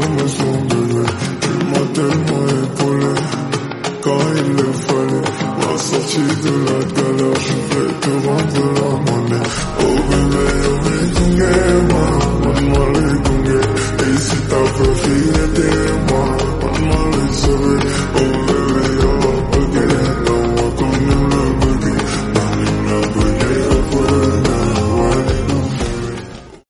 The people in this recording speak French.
maison bébé. Tu m'as tellement épaulé quand il le fallait. Ma sortie de la galère, je vais te rendre la monnaie. Oh bébé, everything est mal.